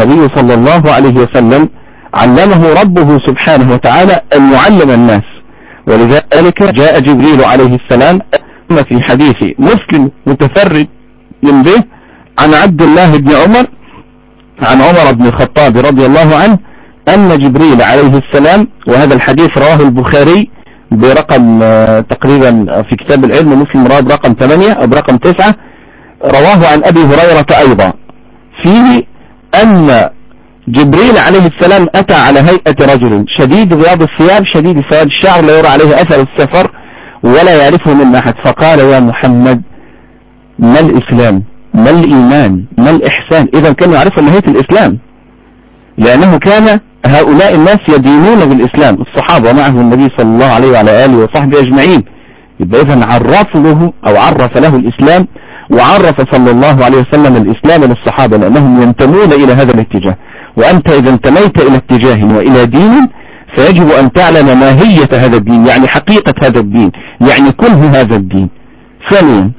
النبي صلى الله عليه وسلم علمه ربه سبحانه وتعالى أن يعلم الناس، ولذلك جاء جبريل عليه السلام في حديث مسلم متفرد به عن عبد الله بن عمر عن عمر بن الخطاب رضي الله عنه أن جبريل عليه السلام، وهذا الحديث رواه البخاري برقم تقريبا في كتاب العلم، مسلم رواه برقم 8 أو برقم 9، رواه عن أبي هريرة أيضا، فيه أن جبريل عليه السلام أتى على هيئة رجل شديد بياض الثياب شديد سواد الشعر لا يرى عليه أثر السفر ولا يعرفه من أحد، فقال: يا محمد، ما الإسلام؟ ما الإيمان؟ ما الإحسان؟ إذا كانوا يعرفوا نهاية الإسلام، لأنه كان هؤلاء الناس يدينون بالإسلام، الصحابة معه النبي صلى الله عليه وعلى آله وصحبه أجمعين. يبقى إذن عرف له الإسلام، وعرف صلى الله عليه وسلم الإسلام للصحابة لأنهم ينتمون إلى هذا الاتجاه. وأنت إذا انتميت إلى اتجاه وإلى دين فيجب أن تعلم ماهية هذا الدين، يعني حقيقة هذا الدين، يعني كنه هذا الدين. ثانيا،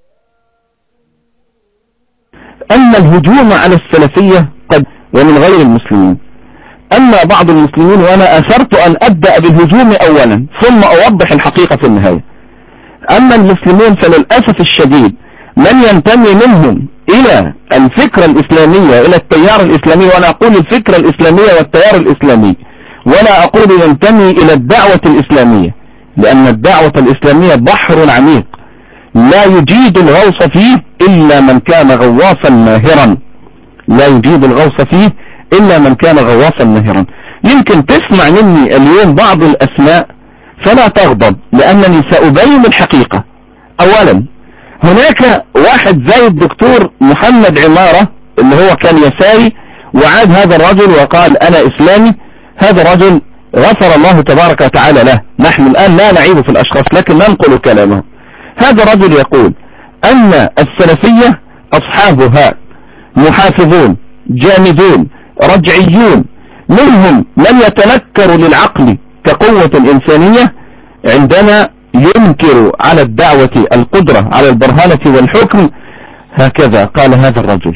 أن الهجوم على السلفية قد ومن غير المسلمين. أما بعض المسلمين، وأنا أثرت أن أبدأ بالهجوم أولا ثم أوضح الحقيقة في النهاية. أما المسلمون فللأسف الشديد من ينتمي منهم إلى الفكرة الإسلامية، إلى التيار الإسلامي، وأنا أقول الفكرة الإسلامية والتيار الإسلامي، ولا أقول ينتمي إلى الدعوة الإسلامية، لأن الدعوة الإسلامية بحر عميق لا يجيد الغوص فيه إلا من كان غواصا ماهرا، لا يجيد الغوص فيه إلا من كان غواصا ماهرا. يمكن تسمع مني اليوم بعض الأسماء فلا تغضب، لأنني سأبين الحقيقة. أولا، هناك واحد زي الدكتور محمد عمارة اللي هو كان يساري وعاد هذا الرجل وقال أنا إسلامي. هذا الرجل غفر الله تبارك وتعالى له، نحن الآن لا نعيب في الأشخاص لكن ننقل كلامه. هذا الرجل يقول أن السلفية أصحابها محافظون جامدون رجعيون، منهم من يتنكر للعقل كقوة الإنسانية عندما ينكر على الدعوة القدرة على البرهانة والحكم. هكذا قال هذا الرجل،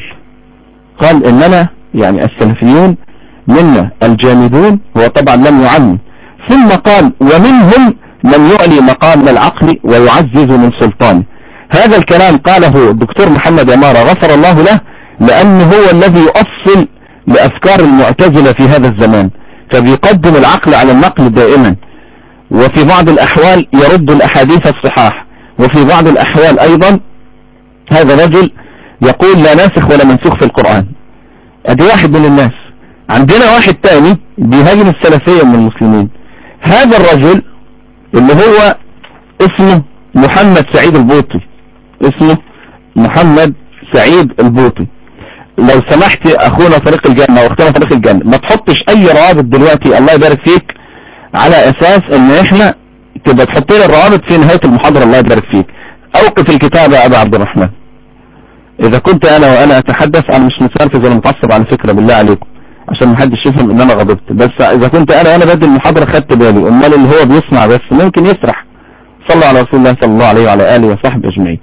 قال إننا يعني السلفيون منا الجامدون، هو طبعا لم يعمم، ثم قال ومنهم من يعلي مقام العقل ويعزز من سلطانه. هذا الكلام قاله الدكتور محمد عمارة غفر الله له، لأنه هو الذي يؤصل لأفكار المعتزلة في هذا الزمان، فبيقدم العقل على النقل دائما، وفي بعض الأحوال يرد الأحاديث الصحاح، وفي بعض الأحوال أيضا هذا رجل يقول لا ناسخ ولا منسوخ في القرآن. ادي واحد من الناس. عندنا واحد تاني بيهاجم السلفية من المسلمين، هذا الرجل اللي هو اسمه محمد سعيد البوطي، اسمه محمد سعيد البوطي. لو سمحت اخونا طريق الجنة واختنا طريق الجنة، ما تحطش اي روابط دلوقتي الله يبارك فيك على اساس ان احنا تبقى تحط لي الروابط في نهاية المحاضرة الله يبارك فيك. اوقف الكتابة يا ابا عبد الرحمن. اذا كنت انا اتحدث، انا مش متنرفز ولا متعصب على فكرة بالله عليكم عشان ما حدش يفهم ان انا غضبت، بس اذا كنت انا بدي المحاضرة خدت بالي، امال اللي هو بيسمع بس ممكن يسرح. صلى على رسول الله صلى الله عليه وعلى اله وصحبه اجمعين.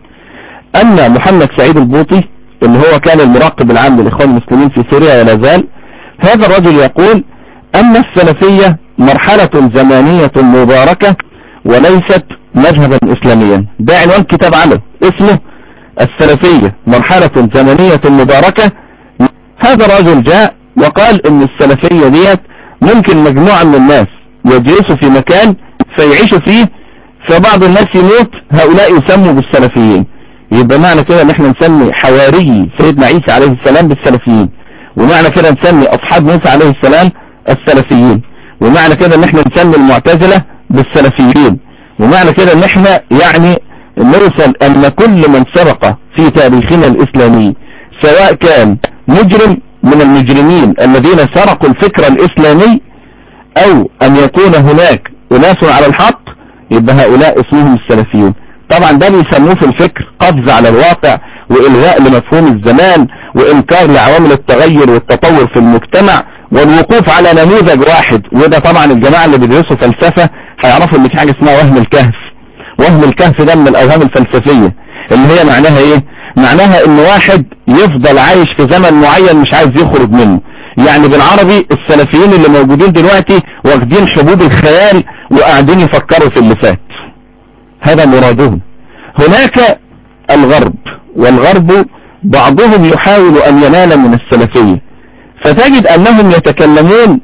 ان محمد سعيد البوطي اللي هو كان المراقب العام للاخوان المسلمين في سوريا ولا زال، هذا الرجل يقول ان السلفية مرحلة زمانية مباركة وليست مذهبا اسلاميا. ده عنوان كتاب عنه اسمه السلفية مرحلة زمنية مباركة. هذا الرجل جاء وقال ان السلفية ديت ممكن مجموعة من الناس يجلسوا في مكان فيعيشوا فيه، فبعض الناس يموت، هؤلاء يسموا بالسلفيين. يبقى معنى كده ان احنا نسمي حواري سيدنا عيسى عليه السلام بالسلفيين، ومعنى كده نسمي اصحاب موسى عليه السلام السلفيين، ومعنى كده ان احنا نسمي المعتزلة بالسلفيين، ومعنى كده ان احنا يعني نرسل ان كل من سبق في تاريخنا الاسلامي سواء كان مجرم من المجرمين الذين سرقوا الفكر الاسلامي او ان يكون هناك اناس على الحق، يبقى هؤلاء اسمهم السلفيون. طبعا ده بيسموه في الفكر قفز على الواقع والغاء لمفهوم الزمان وانكار لعوامل التغير والتطور في المجتمع والوقوف على نموذج واحد. وده طبعا الجماعة اللي بيدرسوا فلسفة هيعرفوا ان في حاجة اسمها وهم الكهف. وهم الكهف ده من الاوهام الفلسفية اللي هي معناها ايه؟ معناها ان واحد يفضل عايش في زمن معين مش عايز يخرج منه، يعني بالعربي السلفيين اللي موجودين دلوقتي واخدين حبوب الخيال وقاعدين يفكروا في اللي فات، هذا مرادهم. هناك الغرب، والغرب بعضهم يحاول أن ينال من السلفية، فتجد أنهم يتكلمون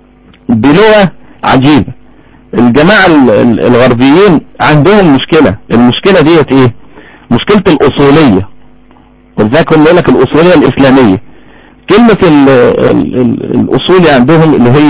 بلغة عجيبة. الجماعة الغربيين عندهم مشكلة، المشكلة ديت ايه؟ مشكلة الأصولية، ولذلك هم يقول لك الأصولية الإسلامية. كلمة الأصولي عندهم اللي هي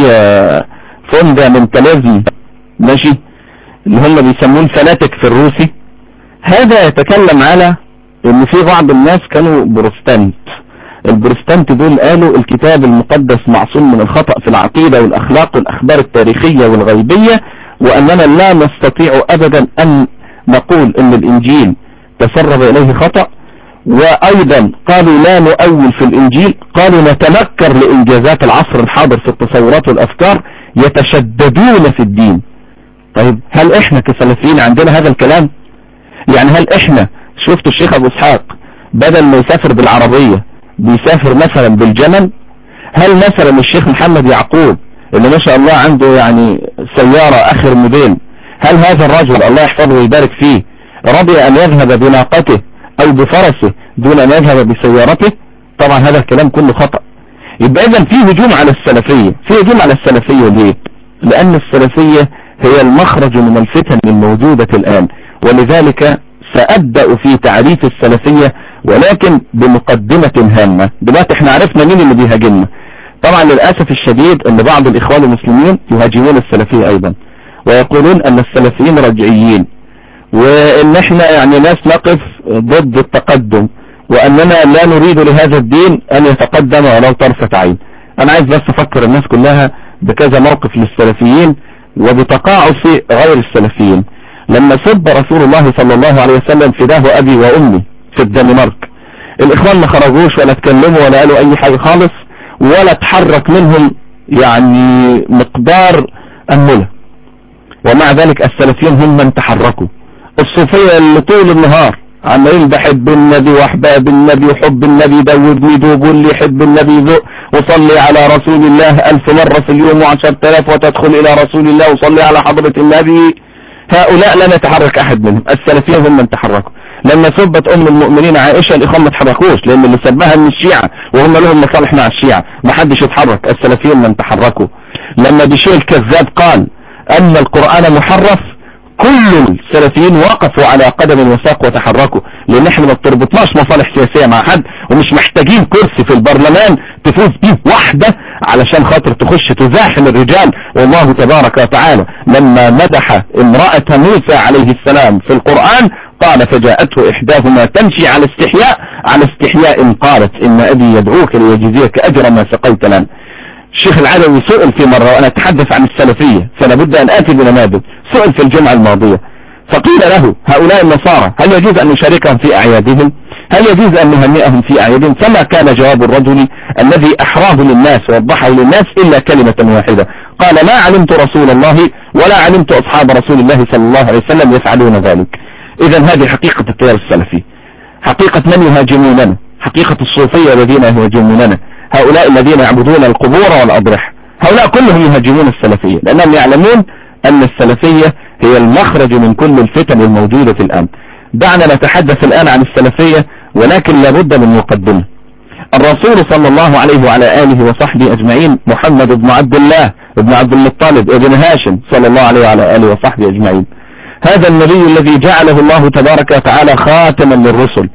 فوندامنتاليزم، ماشي، اللي هم بيسموه الفناتك في الروسي. هذا يتكلم على ان في بعض الناس كانوا بروتستانت. البروتستانت دول قالوا الكتاب المقدس معصوم من الخطأ في العقيدة والأخلاق والأخبار التاريخية والغيبية، وأننا لا نستطيع أبدا أن نقول ان الإنجيل تسرب إليه خطأ. وأيضا قالوا لا نؤول في الإنجيل، قالوا نتنكر لإنجازات العصر الحاضر في التصورات والأفكار، يتشددون في الدين. طيب هل احنا كسلفيين عندنا هذا الكلام؟ يعني هل احنا شفتوا الشيخ ابو اسحاق بدل ما يسافر بالعربية بيسافر مثلا بالجمل؟ هل مثلا الشيخ محمد يعقوب اللي ما شاء الله عنده يعني سيارة اخر موديل، هل هذا الرجل الله يحفظه ويبارك فيه رضي ان يذهب بناقته او بفرسه دون ان يذهب بسيارته؟ طبعا هذا الكلام كله خطأ. يبقى اذا في هجوم على السلفية. في هجوم على السلفية ليه؟ لان السلفية هي المخرج من الفتن الموجودة الان، ولذلك سأبدأ في تعريف السلفية ولكن بمقدمة هامة. دلوقتي احنا عرفنا مين اللي بيهاجمنا. طبعا للأسف الشديد ان بعض الاخوان المسلمين يهاجمون السلفية ايضا، ويقولون ان السلفيين رجعيين، وان احنا يعني ناس نقف ضد التقدم، واننا لا نريد لهذا الدين ان يتقدم ولو طرفة عين. انا عايز بس افكر الناس كلها بكذا موقف للسلفيين وبتقاعس غير السلفيين. لما سب رسول الله صلى الله عليه وسلم فداه ابي وامي في الدنمارك، الاخوان ما خرجوش ولا اتكلموا ولا قالوا اي حاجة خالص، ولا اتحرك منهم يعني مقدار أنملة. ومع ذلك السلفيين هم من تحركوا. الصوفية اللي طول النهار عمالين بحب النبي واحباب النبي وحب النبي دوبني دوب، واللي يحب النبي ذوق، وصلي على رسول الله 1000 مرة في اليوم و10,000 وتدخل الى رسول الله، وصلي على حضرة النبي. هؤلاء لن يتحرك احد منهم. السلفيين هم من تحركوا. لما سبت ام المؤمنين عائشة الاخوان ما تحركوش، لان اللي سبها من الشيعة وهم لهم مصالح مع الشيعة، ما حدش يتحرك. السلفيين من تحركوا. لما بشير الكذاب قال ان القرآن محرف، كل السلفيين وقفوا على قدم وساق وتحركوا، لان احنا ما بتربطناش مصالح سياسية مع حد، ومش محتاجين كرسي في البرلمان تفوز بيه واحدة علشان خاطر تخش تزاحم الرجال. والله تبارك وتعالى لما مدح امرأة موسى عليه السلام في القرآن قال فجاءته احداهما تمشي على استحياء قالت ان ابي يدعوك ليجزيك اجر ما سقيت لنا. الشيخ العدوي سئل في مرة، وانا اتحدث عن السلفية فلا بد ان اتي بنماذج، سئل في الجمعة الماضية فقيل له هؤلاء النصارى هل يجوز ان نشاركهم في اعيادهم؟ هل يجوز ان نهنئهم في اعيادهم؟ فما كان جواب الرجل الذي احراه للناس ووضحه للناس الا كلمة واحدة، قال ما علمت رسول الله ولا علمت اصحاب رسول الله صلى الله عليه وسلم يفعلون ذلك. اذا هذه حقيقة التيار السلفي، حقيقة من يهاجموننا، حقيقة الصوفية الذين يهاجموننا، هؤلاء الذين يعبدون القبور والأضرحة، هؤلاء كلهم يهاجمون السلفية، لأنهم يعلمون أن السلفية هي المخرج من كل الفتن الموجودة الآن. دعنا نتحدث الآن عن السلفية، ولكن لابد من مقدمة. الرسول صلى الله عليه وعلى آله وصحبه أجمعين محمد بن عبد الله بن عبد المطلب ابن هاشم صلى الله عليه وعلى آله وصحبه أجمعين، هذا النبي الذي جعله الله تبارك وتعالى خاتما للرسل،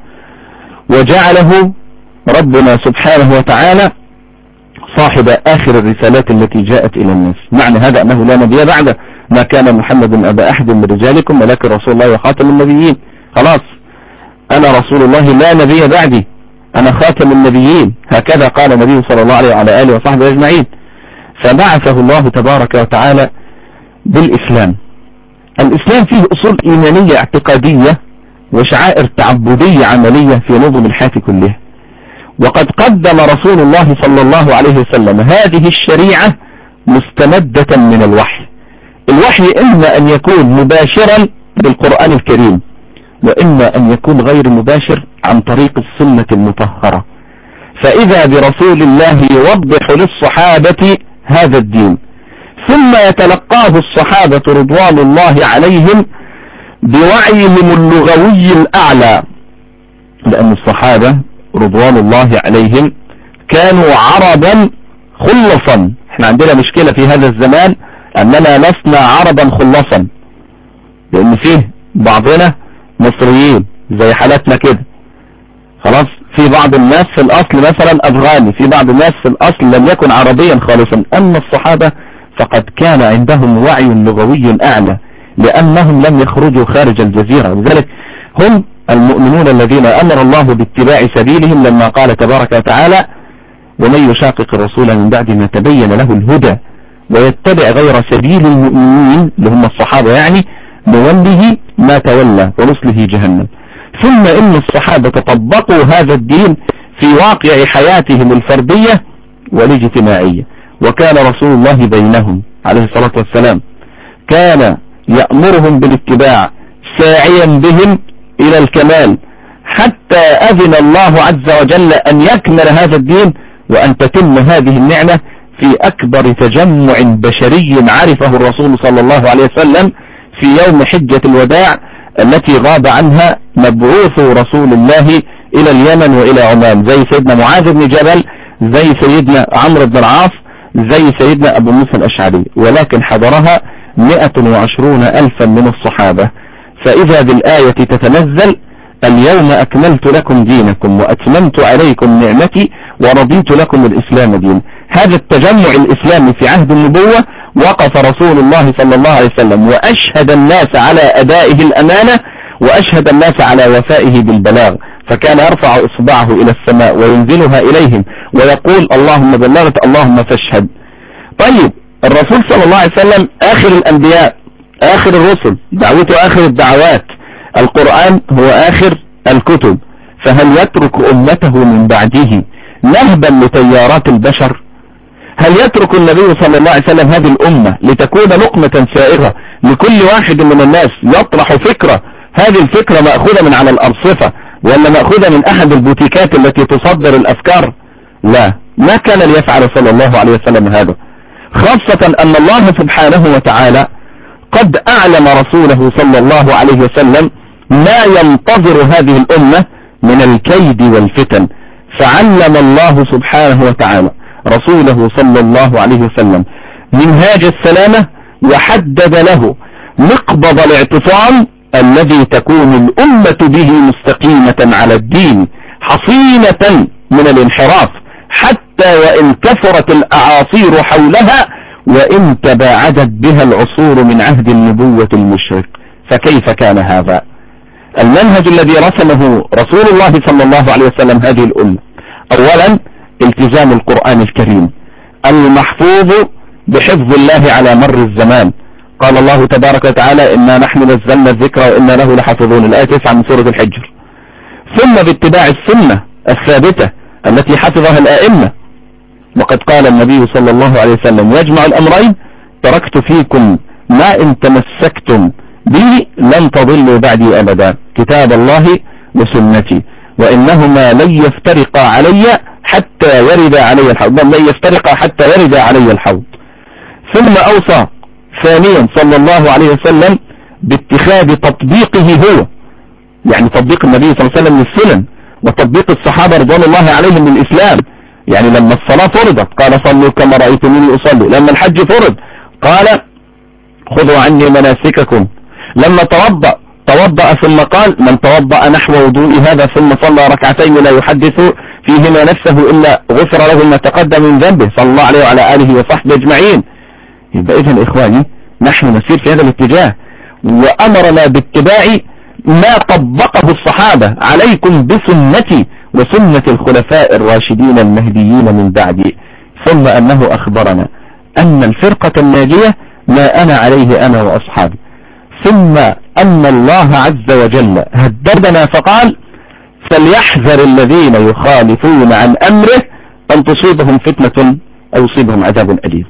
وجعله ربنا سبحانه وتعالى صاحب آخر الرسالات التي جاءت إلى الناس. معنى هذا أنه لا نبي بعده، ما كان محمد أبا أحد من رجالكم ولكن رسول الله وخاتم النبيين. خلاص أنا رسول الله لا نبي بعدي، أنا خاتم النبيين، هكذا قال النبي صلى الله عليه وعلى آله وصحبه أجمعين. فبعثه الله تبارك وتعالى بالإسلام. الإسلام فيه أصول إيمانية اعتقادية وشعائر تعبدية عملية في نظم الحياة كلها. وقد قدم رسول الله صلى الله عليه وسلم هذه الشريعة مستمدة من الوحي. الوحي إما أن يكون مباشرا بالقرآن الكريم، وإما أن يكون غير مباشر عن طريق السنة المطهرة. فإذا برسول الله يوضح للصحابة هذا الدين، ثم يتلقاه الصحابة رضوان الله عليهم بوعيهم اللغوي الأعلى، لأن الصحابة رضوان الله عليهم كانوا عربا خلصا. احنا عندنا مشكلة في هذا الزمان أننا لسنا عربا خلصا، لأن فيه بعضنا مصريين زي حالتنا كده، خلاص. في بعض الناس في الأصل مثلا أفغاني، في بعض الناس في الأصل لم يكن عربيا خالصا. أما الصحابة فقد كان عندهم وعي لغوي أعلى، لأنهم لم يخرجوا خارج الجزيرة، لذلك هم المؤمنون الذين أمر الله باتباع سبيلهم لما قال تبارك وتعالى: ومن يشاقق الرسول من بعد ما تبين له الهدى ويتبع غير سبيل المؤمنين، اللي هم الصحابة يعني، نوله ما تولى ونصله جهنم. ثم إن الصحابة طبقوا هذا الدين في واقع حياتهم الفردية والاجتماعية، وكان رسول الله بينهم عليه الصلاة والسلام كان يأمرهم بالاتباع ساعيا بهم إلى الكمال، حتى أذن الله عز وجل أن يكمل هذا الدين وأن تتم هذه النعمة في أكبر تجمع بشري عرفه الرسول صلى الله عليه وسلم في يوم حجة الوداع التي غاب عنها مبعوث رسول الله إلى اليمن وإلى عمان، زي سيدنا معاذ بن جبل، زي سيدنا عمرو بن العاص، زي سيدنا أبو موسى الأشعري، ولكن حضرها 120,000 من الصحابة. فإذا بالآية تتنزل: اليوم أكملت لكم دينكم وأتممت عليكم نعمتي ورضيت لكم الإسلام دين. هذا التجمع الإسلامي في عهد النبوة وقف رسول الله صلى الله عليه وسلم وأشهد الناس على أدائه الأمانة، وأشهد الناس على وفائه بالبلاغ، فكان يرفع إصبعه إلى السماء وينزلها إليهم ويقول: اللهم بلغت اللهم فاشهد. طيب، الرسول صلى الله عليه وسلم آخر الأنبياء، آخر الرسل، دعوته آخر الدعوات، القرآن هو آخر الكتب، فهل يترك أمته من بعده نهبا لتيارات البشر؟ هل يترك النبي صلى الله عليه وسلم هذه الأمة لتكون لقمة سائغة لكل واحد من الناس يطرح فكرة، هذه الفكرة مأخوذة من على الأرصفة ولا مأخوذة من أحد البوتيكات التي تصدر الأفكار؟ لا، ما كان ليفعل صلى الله عليه وسلم هذا، خاصة أن الله سبحانه وتعالى قد أعلم رسوله صلى الله عليه وسلم ما ينتظر هذه الأمة من الكيد والفتن، فعلم الله سبحانه وتعالى رسوله صلى الله عليه وسلم منهاج السلامة، وحدد له مقبض الاعتصام الذي تكون الأمة به مستقيمة على الدين، حصينة من الانحراف، حتى وإن كثرت الأعاصير حولها وإن تباعدت بها العصور من عهد النبوة المشرق. فكيف كان هذا؟ المنهج الذي رسمه رسول الله صلى الله عليه وسلم هذه الأمة: أولا التزام القرآن الكريم المحفوظ بحفظ الله على مر الزمان. قال الله تبارك وتعالى: إنا نحن نزلنا الذكر وإنا له لحافظون، الآية 9 من سورة الحجر. ثم باتباع السنة الثابتة التي حفظها الآئمة، وقد قال النبي صلى الله عليه وسلم: يجمع الأمرين، تركت فيكم ما إن تمسكتم به لن تضلوا بعدي أبدا، كتاب الله وسنتي، وإنهما لن يفترقا علي حتى يرد علي الحوض، لن يفترقا حتى يرد علي الحوض. ثم أوصى ثانيا صلى الله عليه وسلم باتخاذ تطبيقه هو، يعني تطبيق النبي صلى الله عليه وسلم للسنن، وتطبيق الصحابة رضوان الله عليهم للإسلام. يعني لما الصلاة فرضت قال: صلوا كما رأيتموني أصلي. لما الحج فرض قال: خذوا عني مناسككم. لما توضأ ثم قال: من توضأ نحو وضوء هذا ثم صلى ركعتين لا يحدث فيهما نفسه إلا غفر له ما تقدم من ذنبه، صلى الله عليه وعلى آله وصحبه أجمعين. يبقى إذن إخواني نحن نسير في هذا الاتجاه، وأمرنا باتباع ما طبقه الصحابة: عليكم بسنتي وسنة الخلفاء الراشدين المهديين من بعدي. ثم أنه أخبرنا أن الفرقة الناجية ما أنا عليه أنا وأصحابي. ثم أن الله عز وجل هددنا فقال: فليحذر الذين يخالفون عن أمره أن تصيبهم فتنة أو يصيبهم عذاب أليم.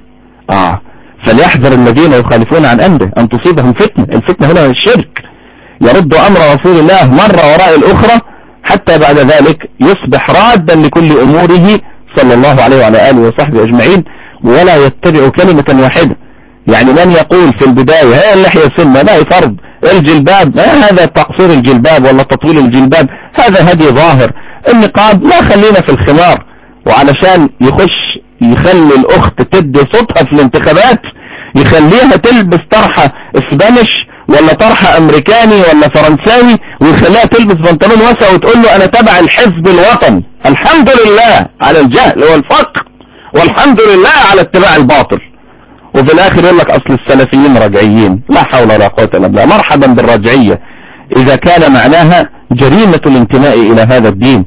فليحذر الذين يخالفون عن أمره أن تصيبهم فتنة. الفتنة هنا الشرك، يرد أمر رسول الله مرة وراء الأخرى حتى بعد ذلك يصبح رادا لكل أموره صلى الله عليه وعلى آله وصحبه أجمعين، ولا يتبع كلمة واحدة. يعني من يقول في البداية هي اللحية سنة، لا فرض، الجلباب هذا تقصير الجلباب ولا تطويل الجلباب هذا هدي ظاهر، النقاب لا خلينا في الخمار، وعلشان يخلي الأخت تدي صوتها في الانتخابات يخليها تلبس طرحة اسبانيش ولا طرحة امريكاني ولا فرنساوي، ويخليها تلبس بنطلون واسع وتقول له انا تبع الحزب الوطني. الحمد لله على الجهل والفقر، والحمد لله على اتباع الباطل. وفي الاخر يقول لك اصل السلفيين رجعيين. لا حول ولا قوة الا بالله. مرحبا بالرجعية اذا كان معناها جريمة الانتماء الى هذا الدين.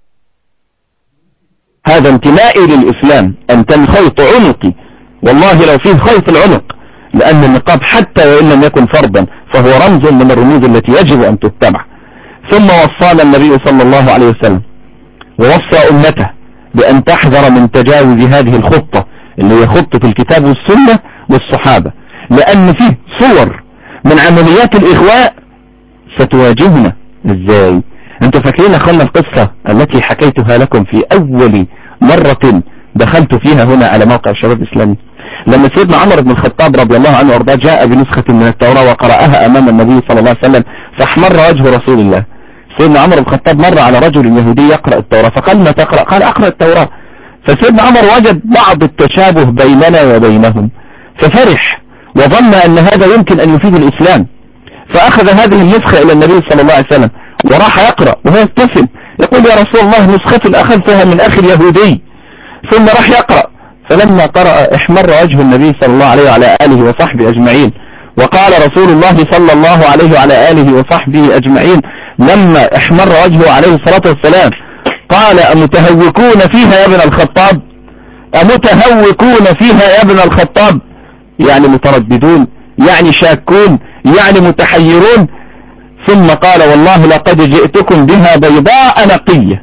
هذا انتمائي للاسلام، انتمي خيط عنقي، والله لو فيه خيط العنق، لان النقاب حتى وان لم يكن فرضا فهو رمز من الرموز التي يجب ان تتبع. ثم وصانا النبي صلى الله عليه وسلم ووصى امته بان تحذر من تجاوز هذه الخطة اللي هي خطة الكتاب والسنة والصحابة، لان فيه صور من عمليات الاغواء ستواجهنا. ازاي؟ انتوا فاكرين اخوانا القصة التي حكيتها لكم في اول مرة دخلت فيها هنا على موقع الشباب الاسلامي، لما سيدنا عمر بن الخطاب رضي الله عنه وارضاه جاء بنسخة من التوراة وقرأها امام النبي صلى الله عليه وسلم فاحمر وجه رسول الله. سيدنا عمر بن الخطاب مر على رجل يهودي يقرأ التوراة فقال ما تقرأ؟ قال اقرأ التوراة. فسيدنا عمر وجد بعض التشابه بيننا وبينهم ففرح وظن ان هذا يمكن ان يفيد الاسلام، فاخذ هذه النسخة الى النبي صلى الله عليه وسلم وراح يقرأ وهو يبتسم يقول يا رسول الله نسخة اخذتها من اخي اليهودي. ثم راح يقرأ، فلما قرأ احمر وجه النبي صلى الله عليه وعلى آله وصحبه أجمعين. وقال رسول الله صلى الله عليه وعلى آله وصحبه أجمعين لما احمر وجهه عليه الصلاة والسلام قال أمتهوكون فيها يا ابن الخطاب؟ أمتهوكون فيها يا ابن الخطاب؟ يعني مترددون، يعني شاكون، يعني متحيرون. ثم قال والله لقد جئتكم بها بيضاء نقية.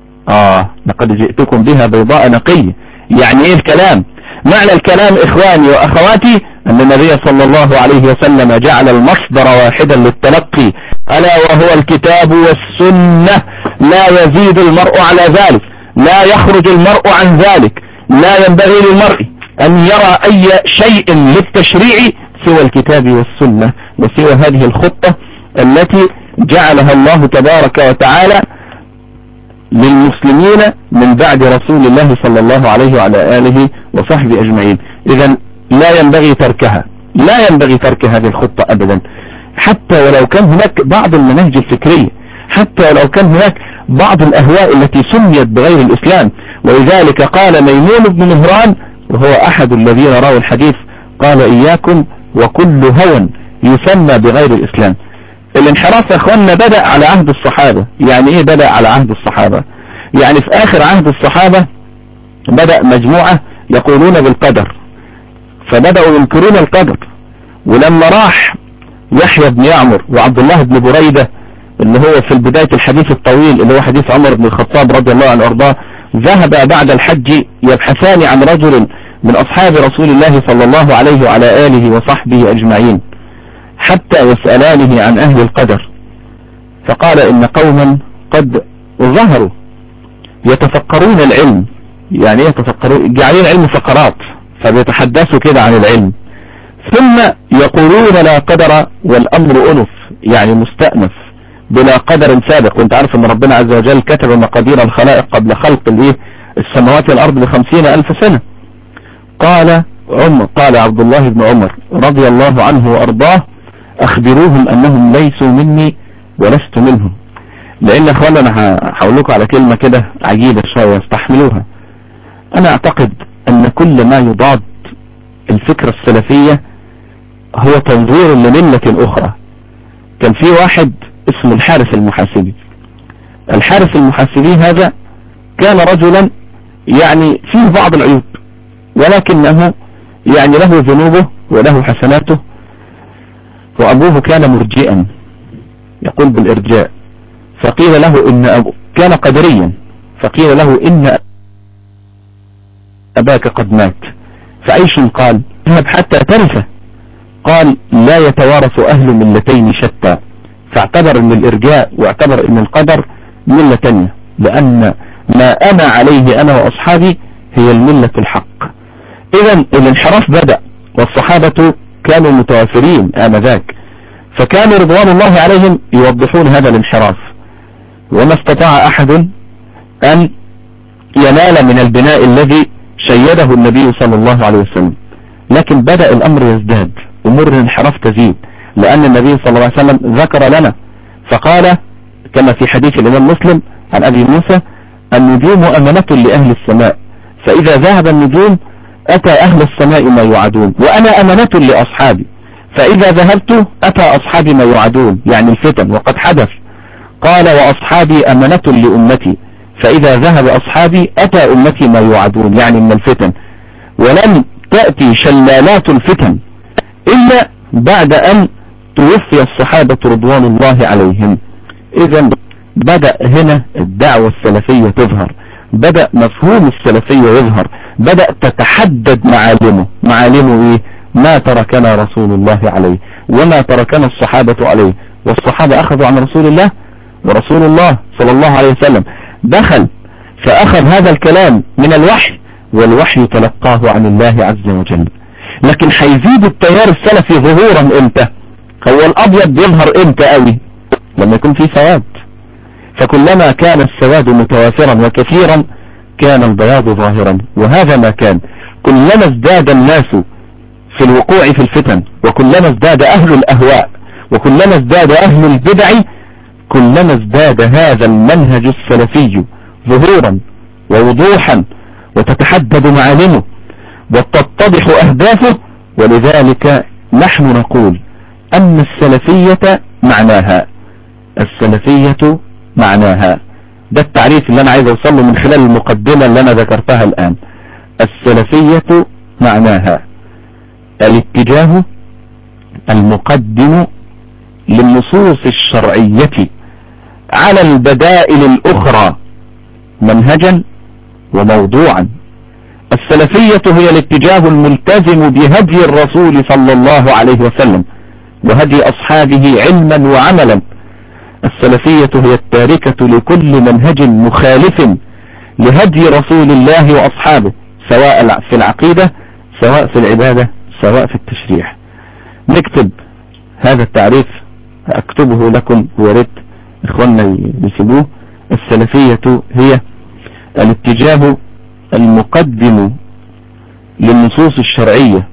لقد جئتكم بها بيضاء نقية. يعني ايه الكلام؟ معنى الكلام اخواني واخواتي ان النبي صلى الله عليه وسلم جعل المصدر واحدا للتلقي الا وهو الكتاب والسنة، لا يزيد المرء على ذلك، لا يخرج المرء عن ذلك، لا ينبغي للمرء ان يرى اي شيء للتشريع سوى الكتاب والسنة وسوى هذه الخطة التي جعلها الله تبارك وتعالى للمسلمين من بعد رسول الله صلى الله عليه وعلى آله وصحبه أجمعين. إذن لا ينبغي تركها، لا ينبغي ترك هذه الخطة أبدا، حتى ولو كان هناك بعض المناهج الفكرية، حتى ولو كان هناك بعض الأهواء التي سميت بغير الإسلام. ولذلك قال ميمون بن مهران وهو أحد الذين راوا الحديث قال إياكم وكل هوى يسمى بغير الإسلام. الانحراف يا اخواننا بدأ على عهد الصحابة. يعني ايه بدأ على عهد الصحابة؟ يعني في اخر عهد الصحابة بدأ مجموعة يقولون بالقدر فبدأوا ينكرون القدر. ولما راح يحيى بن يعمر وعبد الله بن بريدة اللي هو في بداية الحديث الطويل اللي هو حديث عمر بن الخطاب رضي الله عنه وارضاه، ذهب بعد الحج يبحثان عن رجل من اصحاب رسول الله صلى الله عليه وعلى آله وصحبه اجمعين حتى يسألانه عن أهل القدر. فقال إن قوما قد ظهروا يتفقرون العلم. يعني يتفقرون جعلين العلم فقرات فبيتحدثوا كده عن العلم، ثم يقولون لا قدر والأمر أنف، يعني مستأنف بلا قدر سابق. وانت عارف ان ربنا عز وجل كتب مقادير الخلائق قبل خلق السماوات والأرض ب50,000 سنة. قال عبد الله بن عمر رضي الله عنه وأرضاه اخبروهم انهم ليسوا مني ولست منهم. لان اخوانا انا هقول لكم على كلمة كده عجيبة شوية يستحملوها. انا اعتقد ان كل ما يضاد الفكرة السلفية هو تنظير لملة اخرى. كان في واحد اسمه الحارث المحاسبي. الحارث المحاسبي هذا كان رجلا يعني فيه بعض العيوب، ولكنه يعني له ذنوبه وله حسناته. وأبوه كان مرجئا يقول بالإرجاء، فقيل له إن أبوه كان قدريا، فقيل له إن أباك قد مات فعيش قال اذهب حتى ترثه. قال لا يتوارث أهل ملتين شتى. فاعتبر أن الإرجاء واعتبر أن القدر ملة تانية، لأن ما أنا عليه أنا وأصحابي هي الملة الحق. إذا الانحراف بدأ، والصحابة كانوا متوافرين آنذاك، فكانوا رضوان الله عليهم يوضحون هذا الانحراف، وما استطاع أحد أن ينال من البناء الذي شيده النبي صلى الله عليه وسلم. لكن بدأ الأمر يزداد، أمور الانحراف تزيد، لأن النبي صلى الله عليه وسلم ذكر لنا فقال كما في حديث الإمام مسلم عن أبي موسى: النجوم أمنة لأهل السماء، فإذا ذهب النجوم أتى أهل السماء ما يوعدون، وأنا أمنة لأصحابي، فإذا ذهبت أتى أصحابي ما يوعدون، يعني الفتن، وقد حدث. قال: وأصحابي أمنة لأمتي، فإذا ذهب أصحابي أتى أمتي ما يوعدون، يعني من الفتن. ولم تأتي شلالات الفتن إلا بعد أن توفي الصحابة رضوان الله عليهم. إذا بدأ هنا الدعوة السلفية تظهر، بدأ مفهوم السلفية يظهر، بدأ تتحدد معالمه إيه؟ ما تركنا رسول الله عليه وما تركنا الصحابة عليه. والصحابة أخذوا عن رسول الله، ورسول الله صلى الله عليه وسلم دخل فأخذ هذا الكلام من الوحي، والوحي تلقاه عن الله عز وجل. لكن حيزيد التيار السلفي ظهورا امتى؟ هو الأبيض بيظهر امتى قوي؟ لما يكون فيه سواد. فكلما كان السواد متوافرا وكثيرا كان البياض ظاهرا، وهذا ما كان. كلما ازداد الناس في الوقوع في الفتن، وكلما ازداد أهل الأهواء، وكلما ازداد أهل البدع، كلما ازداد هذا المنهج السلفي ظهورا ووضوحا، وتتحدد معالمه وتتضح أهدافه. ولذلك نحن نقول أن السلفية معناها ده التعريف اللي أنا عايز أوصله من خلال المقدمة اللي أنا ذكرتها الآن. السلفية معناها الاتجاه المقدم للنصوص الشرعية على البدائل الأخرى منهجا وموضوعا. السلفية هي الاتجاه الملتزم بهدي الرسول صلى الله عليه وسلم وهدي أصحابه علما وعملا. السلفية هي التاركة لكل منهج مخالف لهدي رسول الله وأصحابه، سواء في العقيدة، سواء في العبادة، سواء في التشريع. نكتب هذا التعريف، أكتبه لكم وياريت إخواننا يسيبوه. السلفية هي الاتجاه المقدم للنصوص الشرعية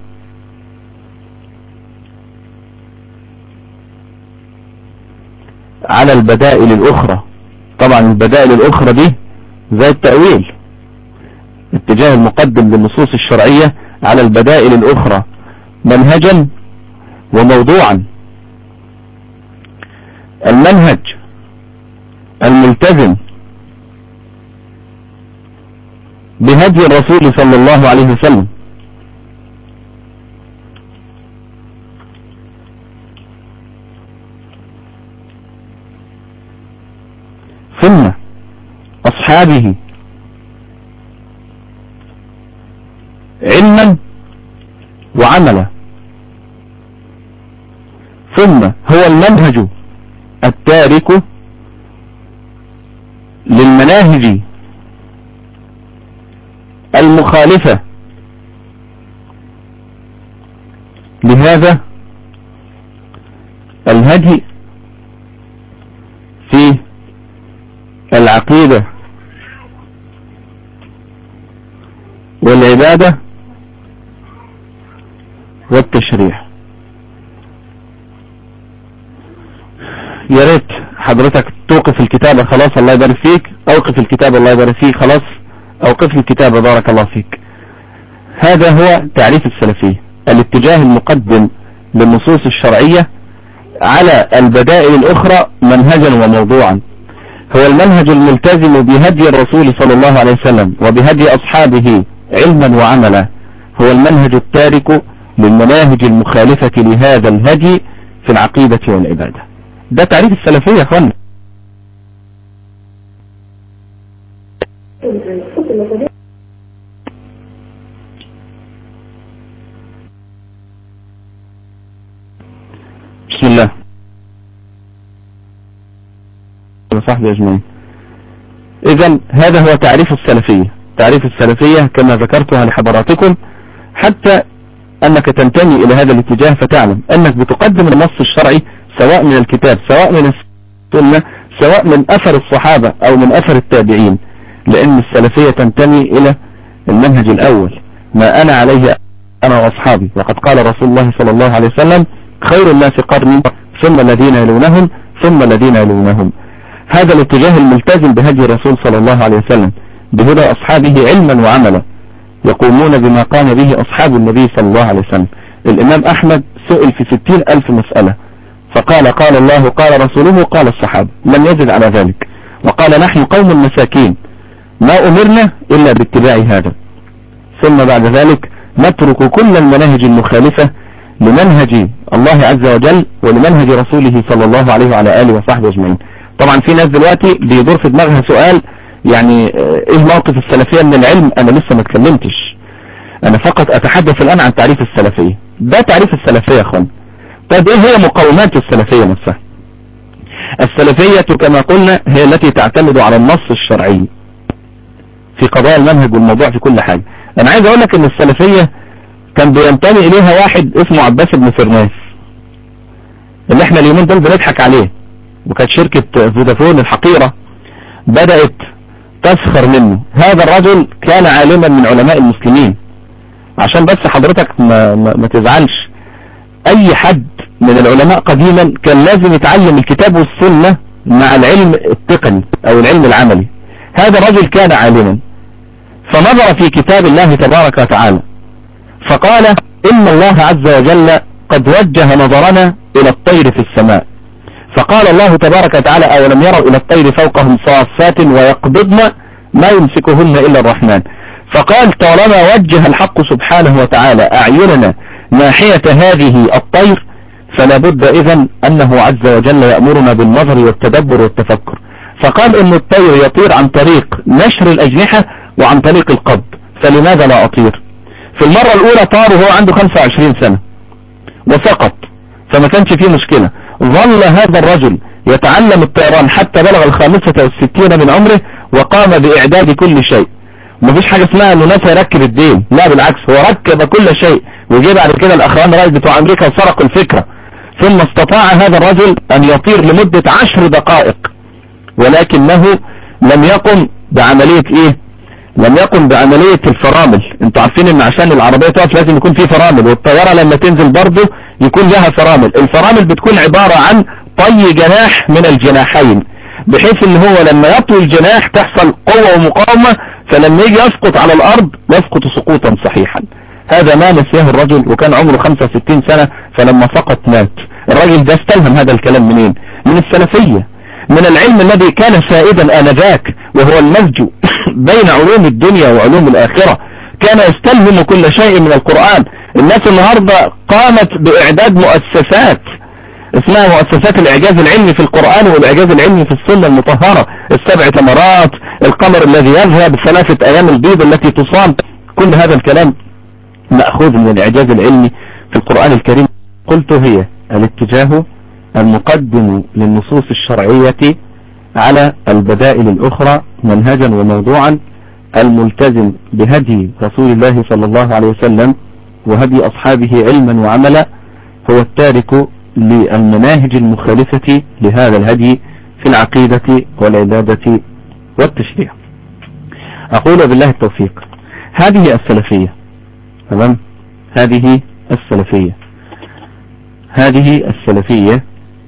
على البدائل الأخرى. طبعا البدائل الأخرى دي زي التأويل. اتجاه المقدم للنصوص الشرعية على البدائل الأخرى منهجا وموضوعا. المنهج الملتزم بهدي الرسول صلى الله عليه وسلم، ثم أصحابه علما وعملا، ثم هو المنهج التارك للمناهج المخالفة لهذا الهدي في العقيدة والعبادة والتشريع. يا ريت حضرتك توقف الكتابة خلاص، الله يبارك فيك. اوقف الكتابة الله يبارك فيك، خلاص اوقف الكتابة بارك الله فيك. هذا هو تعريف السلفية: الاتجاه المقدم للنصوص الشرعية على البدائل الأخرى منهجا وموضوعا. هو المنهج الملتزم بهدي الرسول صلى الله عليه وسلم وبهدي أصحابه علما وعملا. هو المنهج التارك للمناهج المخالفة لهذا الهدي في العقيدة والعبادة. ده تعريف السلفية يا اخوانا. بسم الله. صاحبي أجمعين. إذن هذا هو تعريف السلفية. تعريف السلفية كما ذكرتها لحضراتكم، حتى أنك تنتمي إلى هذا الاتجاه فتعلم أنك بتقدم النص الشرعي سواء من الكتاب سواء من السنة سواء من أثر الصحابة أو من أثر التابعين، لأن السلفية تنتمي إلى المنهج الأول، ما أنا عليه أنا وأصحابي. وقد قال رسول الله صلى الله عليه وسلم: خير الناس قرني ثم الذين يلونهم ثم الذين يلونهم. هذا الاتجاه الملتزم بهدي الرسول صلى الله عليه وسلم بهدى أصحابه علما وعملا، يقومون بما قام به أصحاب النبي صلى الله عليه وسلم. الإمام أحمد سئل في 60,000 مسألة فقال: قال الله قال رسوله قال الصحابة، لم يزد على ذلك، وقال: نحن قوم مساكين ما أمرنا إلا باتباع هذا. ثم بعد ذلك نترك كل المناهج المخالفة لمنهج الله عز وجل ولمنهج رسوله صلى الله عليه وعلى آله وصحبه أجمعين. طبعا في ناس دلوقتي بيدور في دماغها سؤال، يعني ايه موقف السلفية من العلم؟ انا لسه ما اتكلمتش، انا فقط اتحدث الان عن تعريف السلفية. ده تعريف السلفية يا اخوان. طيب ايه هي مقومات السلفية نفسها؟ السلفية كما قلنا هي التي تعتمد على النص الشرعي في قضايا المنهج والموضوع في كل حاجة. انا عايز اقول لك ان السلفية كان بينتمي اليها واحد اسمه عباس بن فرناس، اللي احنا اليومين دول بنضحك عليه، وكانت شركة فودافون الحقيرة بدأت تسخر منه. هذا الرجل كان عالما من علماء المسلمين، عشان بس حضرتك ما تزعلش. اي حد من العلماء قديما كان لازم يتعلم الكتاب والسنة مع العلم التقني او العلم العملي. هذا الرجل كان عالما، فنظر في كتاب الله تبارك وتعالى فقال: ان الله عز وجل قد وجه نظرنا الى الطير في السماء، فقال الله تبارك وتعالى: أولم يروا إلى الطير فوقهم صافات ويقبضن ما يمسكهن إلا الرحمن. فقال: طالما وجه الحق سبحانه وتعالى أعيننا ناحية هذه الطير فلا بد إذن أنه عز وجل يأمرنا بالنظر والتدبر والتفكر. فقال إن الطير يطير عن طريق نشر الأجنحة وعن طريق القبض، فلماذا لا أطير؟ في المرة الأولى طار وهو عنده 25 سنة وسقط، فما كانش فيه مشكلة. ظل هذا الرجل يتعلم الطيران حتى بلغ 65 من عمره، وقام بإعداد كل شيء. مفيش حاجة اسمها انه ناس يركب الدين، لا بالعكس، هو ركب كل شيء. وجي بعد كده الاخوان الرئيس بتوع امريكا وسرقوا الفكرة، ثم استطاع هذا الرجل ان يطير لمدة 10 دقائق، ولكنه لم يقم بعملية ايه؟ لم يقم بعملية الفرامل. انتوا عارفين ان عشان العربية تقف لازم يكون في فرامل، والطيارة لما تنزل برضه يكون لها فرامل. الفرامل بتكون عبارة عن طي جناح من الجناحين، بحيث ان هو لما يطوي الجناح تحصل قوة ومقاومة، فلما يجي يسقط على الارض يسقط سقوطا صحيحا. هذا ما نسيه الرجل، وكان عمره 65 سنة، فلما سقط مات. الرجل ده استلهم هذا الكلام منين؟ من السلفية، من العلم الذي كان سائدا آنذاك، وهو المزج بين علوم الدنيا وعلوم الآخرة. كان يستلهم كل شيء من القرآن. الناس النهاردة قامت بإعداد مؤسسات اسمها مؤسسات الإعجاز العلمي في القرآن والإعجاز العلمي في السنة المطهرة، ال7 تمرات، القمر الذي يذهب، 3 أيام البيض التي تصام. كل هذا الكلام مأخوذ من الإعجاز العلمي في القرآن الكريم. قلت هي الاتجاه المقدم للنصوص الشرعية على البدائل الأخرى منهجا وموضوعا، الملتزم بهدي رسول الله صلى الله عليه وسلم وهدي أصحابه علما وعملا، هو التارك للمناهج المخالفة لهذا الهدي في العقيدة والعبادة والتشريع. أقول بالله التوفيق. هذه السلفية، تمام؟ هذه السلفية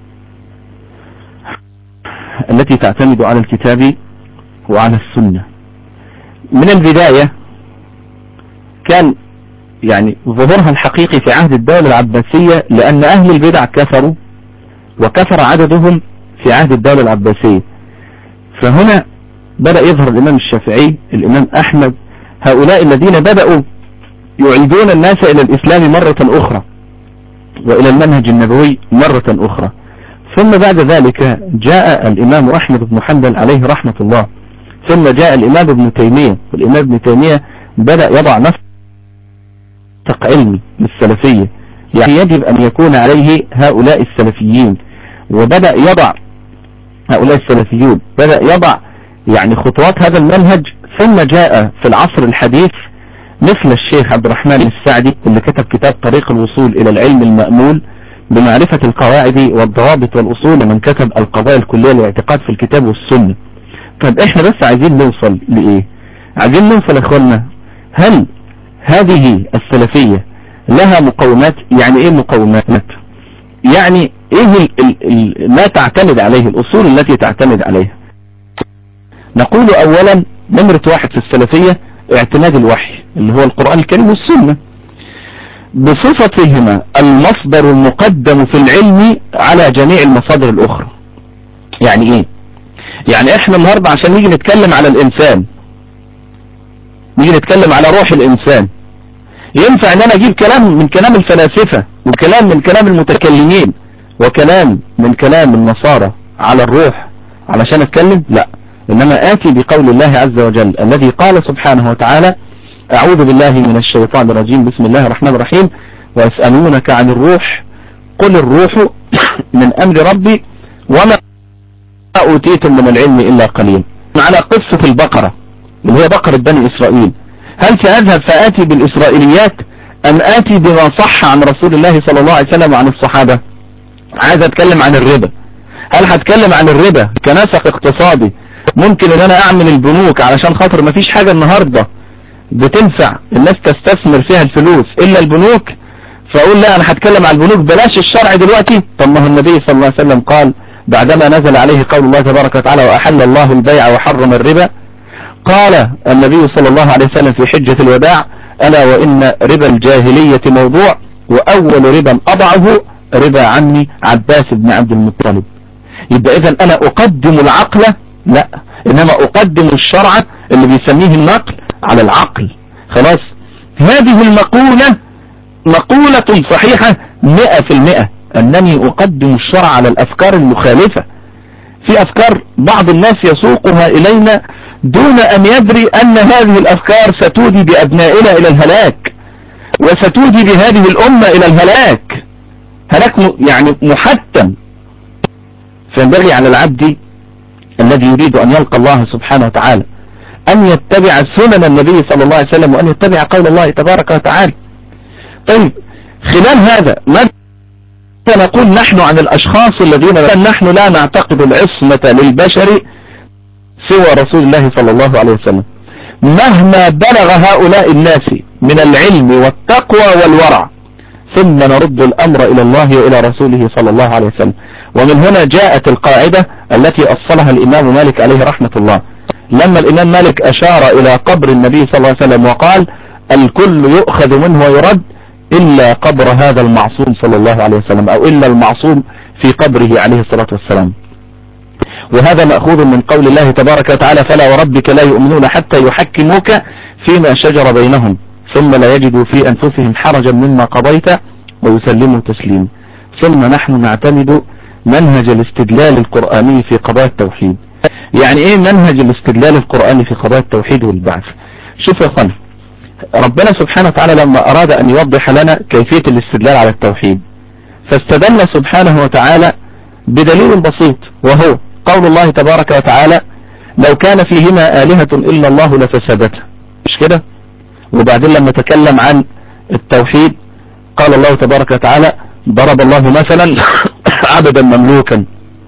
التي تعتمد على الكتاب وعلى السنة. من البداية كان يعني ظهورها الحقيقي في عهد الدولة العباسية، لأن أهل البدع كثروا وكثر عددهم في عهد الدولة العباسية. فهنا بدأ يظهر الإمام الشافعي، الإمام أحمد، هؤلاء الذين بدأوا يعيدون الناس إلى الإسلام مرة أخرى وإلى المنهج النبوي مرة أخرى. ثم بعد ذلك جاء الإمام أحمد بن حنبل عليه رحمة الله، ثم جاء الإمام ابن تيمية، والإمام ابن تيمية بدأ يضع نسق علمي للسلفية، يعني يجب أن يكون عليه هؤلاء السلفيين. وبدأ يضع هؤلاء السلفيون بدأ يضع يعني خطوات هذا المنهج. ثم جاء في العصر الحديث مثل الشيخ عبد الرحمن السعدي اللي كتب كتاب طريق الوصول إلى العلم المأمول بمعرفة القواعد والضوابط والأصول، ومن كتب القضايا الكلية للاعتقاد في الكتاب والسنة. طب احنا بس عايزين نوصل لإيه؟ عايزين نوصل اخوانا، هل هذه السلفية لها مقومات؟ يعني ايه مقومات؟ يعني ايه ما تعتمد عليه، الأصول التي تعتمد عليها؟ نقول اولا نمرة واحد في السلفية اعتماد الوحي اللي هو القرآن الكريم والسنة بصفتهما المصدر المقدم في العلم على جميع المصادر الأخرى. يعني ايه؟ يعني احنا النهاردة عشان نيجي نتكلم على الإنسان، نيجي نتكلم على روح الإنسان، ينفع ان انا اجيب كلام من كلام الفلاسفة وكلام من كلام المتكلمين وكلام من كلام النصارى على الروح علشان اتكلم؟ لا، انما اتي بقول الله عز وجل الذي قال سبحانه وتعالى: اعوذ بالله من الشيطان الرجيم، بسم الله الرحمن الرحيم، ويسألونك عن الروح قل الروح من امر ربي وما اوتيتم من العلم الا قليل. على قصة البقرة اللي هي بقرة بني اسرائيل، هل سأذهب فآتي بالإسرائيليات أم آتي بما صح عن رسول الله صلى الله عليه وسلم وعن الصحابة؟ عايز أتكلم عن الربا، هل هتكلم عن الربا كنسق اقتصادي ممكن ان انا اعمل البنوك علشان خاطر ما فيش حاجة النهاردة بتنفع الناس تستثمر فيها الفلوس الا البنوك، فاقول لا انا هتكلم عن البنوك بلاش الشرع دلوقتي؟ طب ما هو النبي صلى الله عليه وسلم قال بعدما نزل عليه قول الله تبارك وتعالى: وأحل الله البيع وحرم الربا، قال النبي صلى الله عليه وسلم في حجة الوداع: ألا وإن ربا الجاهلية موضوع وأول ربا أضعه ربا عمي عباس بن عبد المطلب. يبقى إذن أنا أقدم العقل؟ لا، إنما أقدم الشرع اللي بيسميه النقل على العقل. خلاص، هذه المقولة مقولة صحيحة 100%، أنني أقدم الشرع على الأفكار المخالفة. في أفكار بعض الناس يسوقها إلينا دون أن يدري أن هذه الأفكار ستودي بأبنائنا إلى الهلاك، وستودي بهذه الأمة إلى الهلاك، هلاك يعني محتم. فينبغي على العبد الذي يريد أن يلقى الله سبحانه وتعالى أن يتبع سنن النبي صلى الله عليه وسلم وأن يتبع قول الله تبارك وتعالى. طيب، خلال هذا ماذا نقول نحن عن الأشخاص الذين نحن لا نعتقد العصمة للبشر سوى رسول الله صلى الله عليه وسلم، مهما بلغ هؤلاء الناس من العلم والتقوى والورع، ثم نرد الأمر إلى الله وإلى رسوله صلى الله عليه وسلم. ومن هنا جاءت القاعدة التي أصلها الإمام مالك عليه رحمة الله، لما الإمام مالك أشار إلى قبر النبي صلى الله عليه وسلم وقال: الكل يؤخذ منه ويرد إلا قبر هذا المعصوم صلى الله عليه وسلم، أو إلا المعصوم في قبره عليه الصلاة والسلام. وهذا مأخوذ من قول الله تبارك وتعالى: فلا وربك لا يؤمنون حتى يحكموك فيما شجر بينهم ثم لا يجدوا في أنفسهم حرجا مما قضيت ويسلموا تسليما. ثم نحن نعتمد منهج الاستدلال القرآني في قضايا التوحيد. يعني ايه منهج الاستدلال القرآني في قضايا التوحيد والبعث؟ شوف يا اخوان، ربنا سبحانه وتعالى لما أراد أن يوضح لنا كيفية الاستدلال على التوحيد فاستدل سبحانه وتعالى بدليل بسيط، وهو قول الله تبارك وتعالى: لو كان فيهما آلهة إلا الله لفسدتا. مش كده؟ وبعدين لما تكلم عن التوحيد قال الله تبارك وتعالى: ضرب الله مثلا عبدا مملوكا.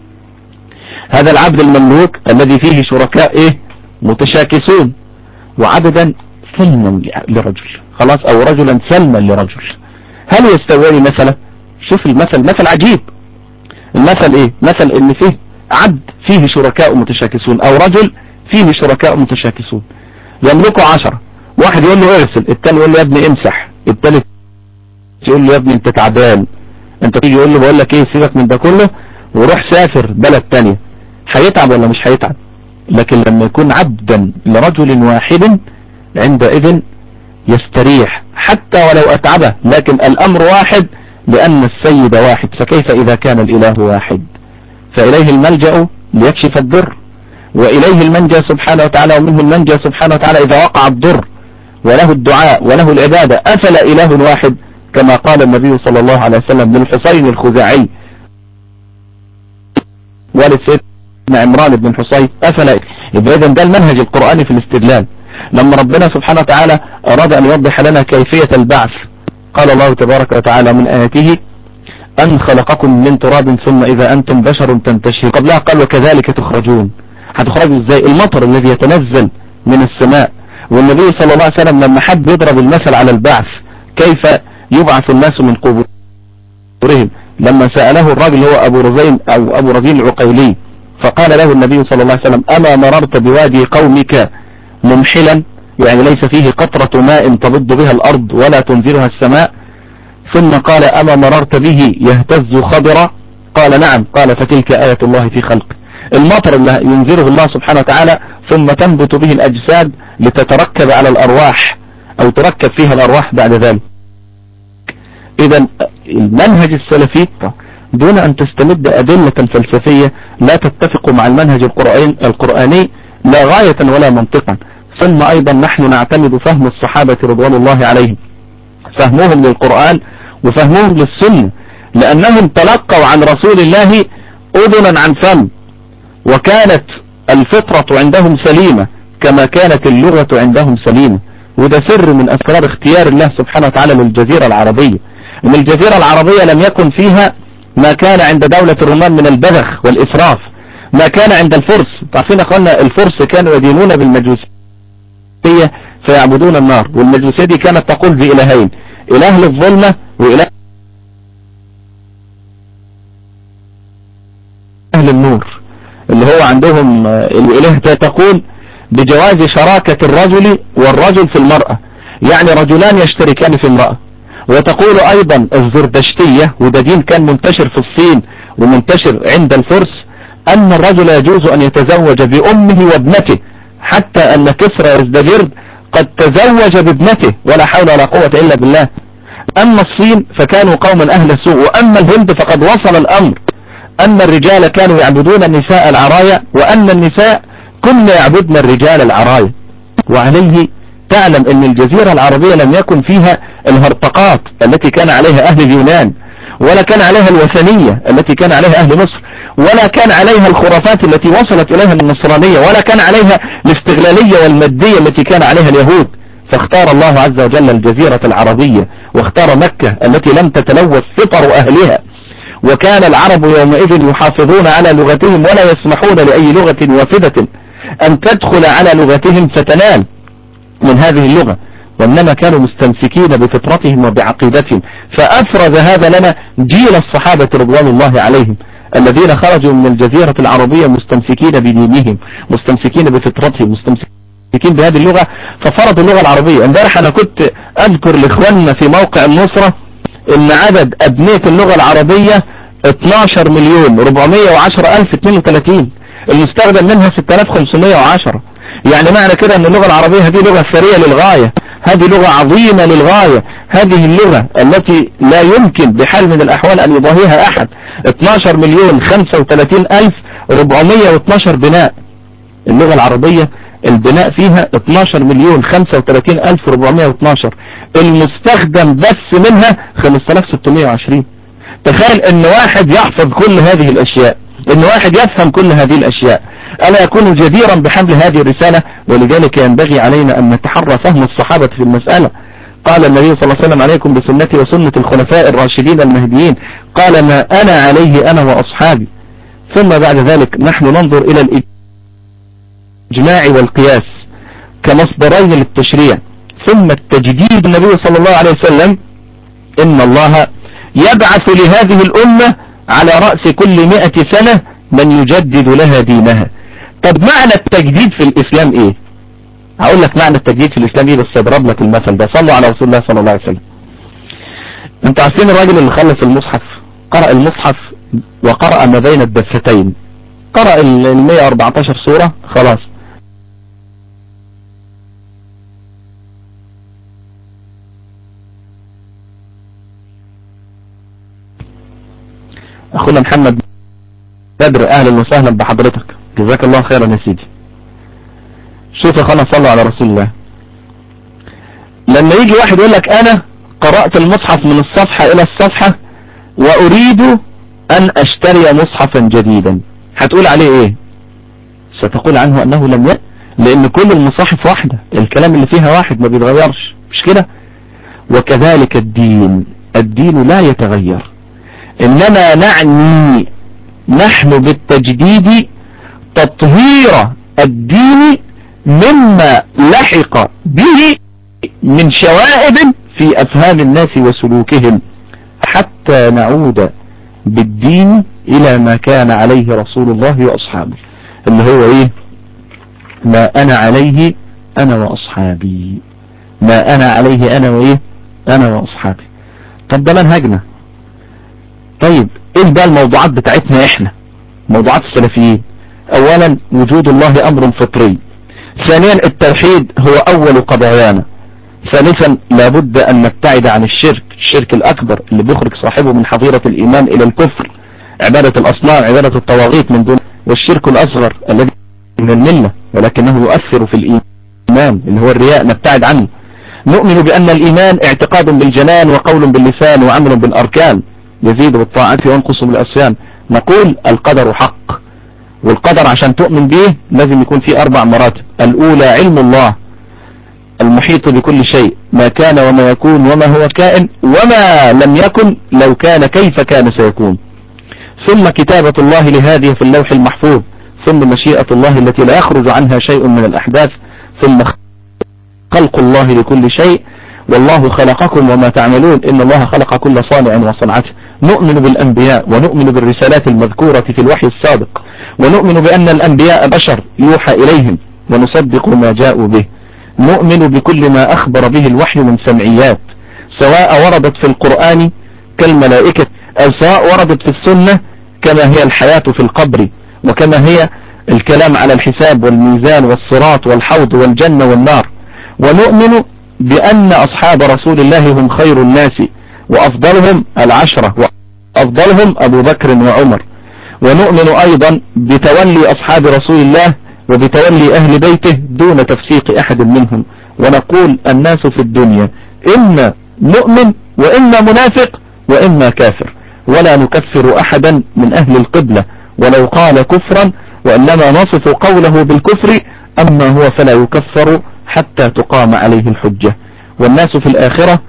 هذا العبد المملوك الذي فيه شركاء متشاكسون، وعبدا سلما لرجل، خلاص، او رجلا سلما لرجل، هل يستوي مثلا؟ شوف المثل، مثل عجيب. المثل مثل ان فيه عبد فيه شركاء متشاكسون، او رجل فيه شركاء متشاكسون يملكوا 10، واحد يقول له ارسل، الثاني يقول له يا ابني امسح، الثالث يقول له يا ابني انت تعبان، انت تيجي يقول له بقول لك سيبك من ده كله وروح سافر بلد تانية، هيتعب ولا مش هيتعب؟ لكن لما يكون عبدا لرجل واحد عندئذ يستريح حتى ولو أتعبه، لكن الأمر واحد لأن السيد واحد، فكيف إذا كان الإله واحد؟ فإليه الملجأ ليكشف الضر، وإليه المنجى سبحانه وتعالى، ومنه المنجى سبحانه وتعالى إذا وقع الضر، وله الدعاء وله العبادة. أفلا إله واحد كما قال النبي صلى الله عليه وسلم للحسين الخزاعي ولسيدنا عمران بن حصين: أفلا يبقى إذن ده المنهج القرآني في الاستدلال. لما ربنا سبحانه وتعالى أراد أن يوضح لنا كيفية البعث قال الله تبارك وتعالى من آياته أن خلقكم من تراب ثم إذا أنتم بشر تنتشرون. قبلها قال وكذلك تخرجون. هتخرجوا إزاي؟ المطر الذي يتنزل من السماء. والنبي صلى الله عليه وسلم لما حب يضرب المثل على البعث كيف يبعث الناس من قبورهم لما سأله الراجل هو أبو رزين العقيلي فقال له النبي صلى الله عليه وسلم أما مررت بوادي قومك ممحلا يعني ليس فيه قطرة ماء تبض بها الأرض ولا تنزلها السماء؟ ثم قال أما مررت به يهتز خضرا؟ قال نعم. قال فتلك آية الله في خلقه. المطر اللي ينزله الله سبحانه وتعالى ثم تنبت به الأجساد لتتركب على الأرواح أو تركب فيها الأرواح بعد ذلك. إذا المنهج السلفي دون أن تستمد أدلة فلسفية لا تتفق مع المنهج القرآني لا غاية ولا منطقا. ثم أيضا نحن نعتمد فهم الصحابة رضوان الله عليهم، فهمهم للقرآن وفهمهم للسنة، لأنهم تلقوا عن رسول الله أذنا عن فم، وكانت الفطرة عندهم سليمة كما كانت اللغة عندهم سليمة. وده سر من أسرار اختيار الله سبحانه وتعالى للجزيرة العربية، ان الجزيرة العربية لم يكن فيها ما كان عند دولة الرومان من البذخ والإسراف، ما كان عند الفرس. تعرفين أخوانا الفرس كانوا يدينون بالمجوسية فيعبدون النار، والمجوسية دي كانت تقول بإلهين، إله للظلمة وإله أهل النور، اللي هو عندهم الإله تقول بجواز شراكة الرجل والرجل في المرأة، يعني رجلان يشتركان في امرأة. وتقول أيضا الزردشتية، وده دين كان منتشر في الصين ومنتشر عند الفرس، أن الرجل يجوز أن يتزوج بأمه وابنته، حتى أن كسرى يزدجرد قد تزوج بابنته ولا حول ولا قوة إلا بالله. أما الصين فكانوا قوما أهل سوء، وأما الهند فقد وصل الأمر أن الرجال كانوا يعبدون النساء العرايا، وأن النساء كن يعبدن الرجال العرايا. وعليه تعلم أن الجزيرة العربية لم يكن فيها الهرطقات التي كان عليها أهل اليونان، ولا كان عليها الوثنية التي كان عليها أهل مصر، ولا كان عليها الخرافات التي وصلت إليها النصرانية، ولا كان عليها الاستغلالية والمادية التي كان عليها اليهود. فاختار الله عز وجل الجزيرة العربية، واختار مكة التي لم تتلوث فطر أهلها. وكان العرب يومئذ يحافظون على لغتهم ولا يسمحون لأي لغة وافدة أن تدخل على لغتهم فتنال من هذه اللغة، وإنما كانوا مستمسكين بفطرتهم وبعقيدتهم. فأفرز هذا لنا جيل الصحابة رضوان الله عليهم الذين خرجوا من الجزيرة العربية مستمسكين بدينهم، مستمسكين بفطرتهم، مستمسكين بهذه اللغة، ففرضوا اللغة العربية. امبارح أنا كنت أذكر لإخواننا في موقع النصرة إن عدد أبنية اللغة العربية 12,410,032، المستخدم منها 6,510. يعني معنى كده أن اللغة العربية هذه لغة ثرية للغاية، هذه لغة عظيمة للغاية، هذه اللغة التي لا يمكن بحال من الأحوال أن يضاهيها أحد. 12,035,412 بناء. اللغة العربية البناء فيها 12,035,412، المستخدم بس منها 5,620. تخيل ان واحد يحفظ كل هذه الاشياء، ان واحد يفهم كل هذه الاشياء، ألا يكون جديرا بحمل هذه الرسالة؟ ولذلك ينبغي علينا أن نتحرى فهم الصحابة في المسألة. قال النبي صلى الله عليه وسلم عليكم بسنتي وسنة الخلفاء الراشدين المهديين، قال ما أنا عليه أنا وأصحابي. ثم بعد ذلك نحن ننظر إلى الإجماع والقياس كمصدرين للتشريع. ثم التجديد. النبي صلى الله عليه وسلم إن الله يبعث لهذه الأمة على رأس كل 100 سنة من يجدد لها دينها. طب معنى التجديد في الإسلام إيه؟ هقول لك معنى التجديد في الإسلام إيه، بس أضرب لك المثل ده. صلوا على رسول الله صلى الله عليه وسلم. انتوا عارفين الراجل اللي خلص المصحف، قرأ المصحف وقرأ ما بين الدفتين، قرأ 114 سورة خلاص. أخونا محمد بدر، أهلا وسهلا بحضرتك، جزاك الله خيرا يا سيدي. شوف يا اخوانا صلوا على رسول الله. لما يجي واحد يقول لك أنا قرأت المصحف من الصفحة إلى الصفحة وأريد أن أشتري مصحفا جديدا، هتقول عليه إيه؟ ستقول عنه أنه لم يأت، لأن كل المصاحف واحدة، الكلام اللي فيها واحد ما بيتغيرش، مش كده؟ وكذلك الدين لا يتغير، إنما نعني نحن بالتجديد تطهير الدين مما لحق به من شوائب في أفهام الناس وسلوكهم، حتى نعود بالدين إلى ما كان عليه رسول الله وأصحابه، اللي هو إيه؟ ما أنا عليه أنا وأصحابي، ما أنا عليه أنا وإيه؟ أنا وأصحابي. طب ده منهجنا. طيب إيه بقى الموضوعات بتاعتنا إحنا، موضوعات السلفيين؟ أولا وجود الله أمر فطري، ثانيا التوحيد هو أول قضايانا، ثالثا لابد أن نبتعد عن الشرك الأكبر اللي بيخرج صاحبه من حظيرة الإيمان إلى الكفر، عبادة الأصنام، عبادة الطواغيت من دون، والشرك الأصغر الذي من الملة ولكنه يؤثر في الإيمان اللي هو الرياء، نبتعد عنه. نؤمن بأن الإيمان اعتقاد بالجنان وقول باللسان وعمل بالأركان، يزيد بالطاعات وينقص بالعصيان. نقول القدر حق، والقدر عشان تؤمن به لازم يكون فيه 4 مراتب. الأولى علم الله المحيط بكل شيء، ما كان وما يكون وما هو كائن وما لم يكن لو كان كيف كان سيكون، ثم كتابة الله لهذه في اللوح المحفوظ، ثم مشيئة الله التي لا يخرج عنها شيء من الأحداث، ثم خلق الله لكل شيء، والله خلقكم وما تعملون إن الله خلق كل صانع وصنعته. نؤمن بالأنبياء ونؤمن بالرسالات المذكورة في الوحي السابق، ونؤمن بأن الأنبياء بشر يوحى إليهم ونصدق ما جاءوا به. نؤمن بكل ما أخبر به الوحي من سمعيات، سواء وردت في القرآن كالملائكة أو سواء وردت في السنة كما هي الحياة في القبر، وكما هي الكلام على الحساب والميزان والصراط والحوض والجنة والنار. ونؤمن بأن أصحاب رسول الله هم خير الناس وأفضلهم 10 وأفضلهم أبو بكر وعمر. ونؤمن أيضا بتولي أصحاب رسول الله وبتولي أهل بيته دون تفسيق أحد منهم، ونقول الناس في الدنيا إما مؤمن وإما منافق وإما كافر، ولا نكفر أحدا من أهل القبلة ولو قال كفرا، وإنما نصف قوله بالكفر، أما هو فلا يكفر حتى تقام عليه الحجة. والناس في الآخرة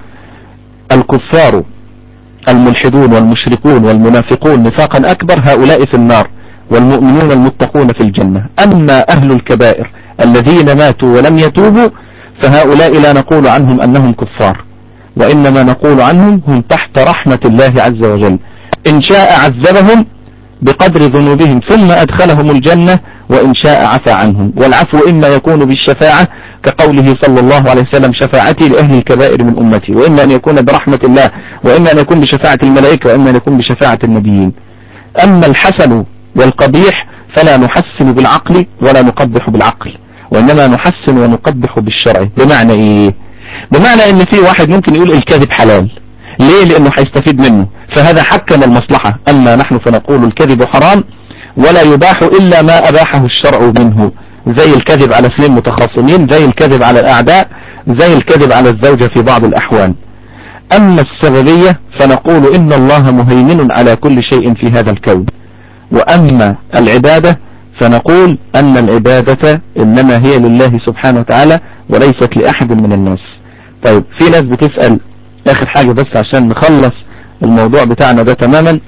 الكفار الملحدون والمشركون والمنافقون نفاقا أكبر هؤلاء في النار، والمؤمنون المتقون في الجنة. أما أهل الكبائر الذين ماتوا ولم يتوبوا فهؤلاء لا نقول عنهم أنهم كفار، وإنما نقول عنهم هم تحت رحمة الله عز وجل، إن شاء عذبهم بقدر ذنوبهم ثم أدخلهم الجنة، وإن شاء عفى عنهم. والعفو إما يكون بالشفاعة كقوله صلى الله عليه وسلم شفاعتي لأهل الكبائر من أمتي، وإما أن يكون برحمة الله، وإما أن يكون بشفاعة الملائكة، وإما أن يكون بشفاعة النبيين. أما الحسن والقبيح فلا نحسن بالعقل ولا نقبح بالعقل، وإنما نحسن ونقبح بالشرع. بمعنى إيه؟ بمعنى إن في واحد ممكن يقول الكذب حلال، ليه؟ لأنه هيستفيد منه، فهذا حكم المصلحة. أما نحن فنقول الكذب حرام ولا يباح إلا ما أباحه الشرع منه، زي الكذب على 2 متخاصمين، زي الكذب على الأعداء، زي الكذب على الزوجة في بعض الأحوال. أما السببية فنقول إن الله مهيمن على كل شيء في هذا الكون. وأما العبادة فنقول أن العبادة إنما هي لله سبحانه وتعالى وليست لأحد من الناس. طيب في ناس بتسأل، آخر حاجة بس عشان نخلص الموضوع بتاعنا ده تماما،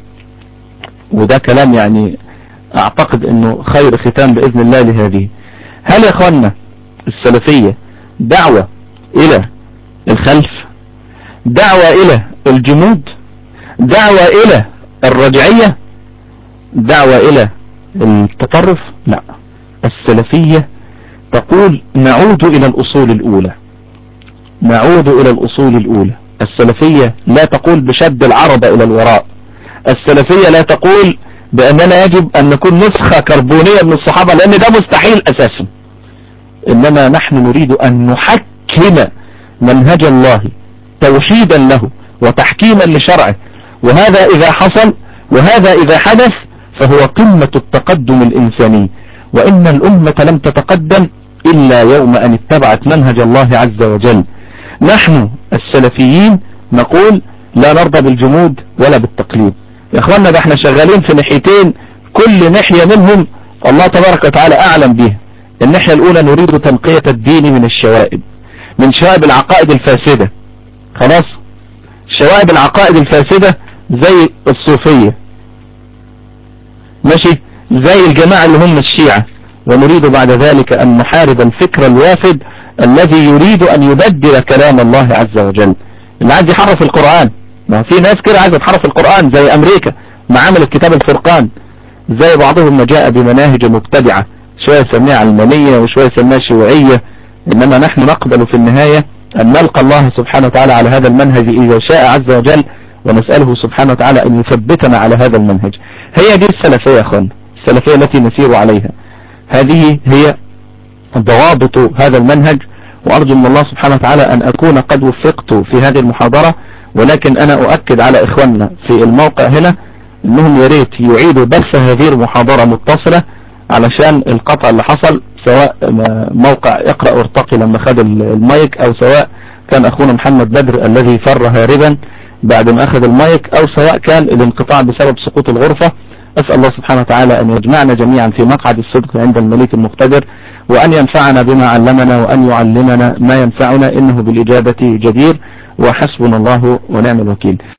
وده كلام يعني أعتقد أنه خير ختام بإذن الله لهذه. هل يا أخوانا السلفية دعوة إلى الخلف، دعوة إلى الجمود، دعوة إلى الرجعية، دعوة إلى التطرف؟ لا، السلفية تقول نعود إلى الأصول الأولى، نعود إلى الأصول الأولى. السلفية لا تقول بشد العرب إلى الوراء، السلفية لا تقول بأننا يجب أن نكون نسخة كربونية من الصحابة، لأن ده مستحيل أساسا. إنما نحن نريد أن نحكم منهج الله توحيدا له وتحكيما لشرعه، وهذا إذا حصل وهذا إذا حدث فهو قمة التقدم الإنساني. وإن الأمة لم تتقدم إلا يوم أن اتبعت منهج الله عز وجل. نحن السلفيين نقول لا نرضى بالجمود ولا بالتقليد. يا اخوانا ده احنا شغالين في ناحيتين، كل ناحية منهم الله تبارك وتعالى أعلم به. الناحية الأولى نريد تنقية الدين من الشوائب، من شوائب العقائد الفاسدة. خلاص، شوائب العقائد الفاسدة زي الصوفية، ماشي، زي الجماعة اللي هم الشيعة. ونريد بعد ذلك أن نحارب الفكر الوافد الذي يريد أن يبدل كلام الله عز وجل، اللي عايز يحرف القرآن. ما في ناس كده عايزة تحرف القرآن زي أمريكا ما عملت كتاب الفرقان، زي بعضهم ما جاء بمناهج مبتدعة، شوية يسميها علمانية وشوية يسميها شيوعية. إنما نحن نقبل في النهاية أن نلقى الله سبحانه وتعالى على هذا المنهج إذا شاء عز وجل، ونسأله سبحانه وتعالى أن يثبتنا على هذا المنهج. هي دي السلفية يا أخوان، السلفية التي نسير عليها. هذه هي ضوابط هذا المنهج. وأرجو من الله سبحانه وتعالى أن أكون قد وفقت في هذه المحاضرة، ولكن أنا أؤكد على إخواننا في الموقع هنا أنهم يريد يعيدوا بث هذه المحاضرة متصلة، علشان القطع اللي حصل، سواء موقع اقرأ وارتقي لما خد المايك، أو سواء كان أخونا محمد بدر الذي فر هاربا بعد ما أخذ المايك، أو سواء كان الانقطاع بسبب سقوط الغرفة. أسأل الله سبحانه وتعالى أن يجمعنا جميعا في مقعد الصدق عند المليك المقتدر، وأن ينفعنا بما علمنا، وأن يعلمنا ما ينفعنا، إنه بالإجابة جدير، وحسبنا الله ونعم الوكيل.